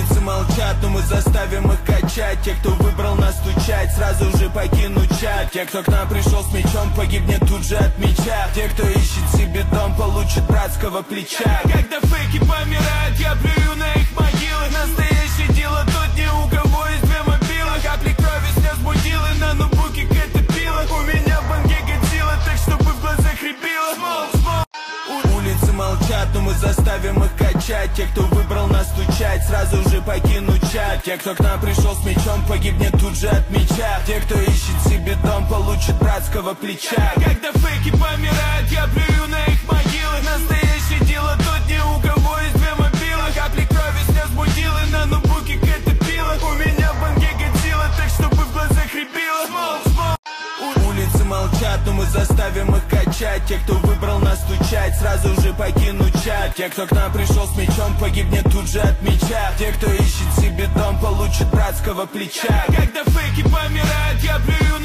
Улицы молчат, но мы заставим их качать. Те, кто выбрал нас стучать, сразу же покинут чат. Те, кто к нам пришел с мечом, погибнет тут же от меча. Те, кто ищет себе дом, получит братского плеча. Когда фейки помирают, я плюю на их могилы. Настоящее дело тут ни у кого есть две мобилы. Капли крови, слез мудилы, на ноутбуке катапила. У меня в банке годзилла, так чтобы в глазах рябило. Улицы молчат, но мы заставим их качать. Те, кто выбрал нас стучать, сразу же покинут чат. Те, кто к нам пришел с мечом, погибнет тут же от меча. Те, кто ищет себе дом, получит братского плеча. Когда фейки помирают, я плюю на их могилы. Настоящее дело тут ни у кого есть две мобилы. Капли крови, слез мудилы, на ноутбуке катапила. У меня в банке годзилла, так чтобы в глазах рябило. Улицы молчат, но мы заставим их качать. Те, кто выбрал нас стучать, сразу же покинут чат. Те, кто к нам пришел с мечом, погибнет тут же от меча. Те, кто ищет себе дом, получит братского плеча. Когда фейки помирают, я плюю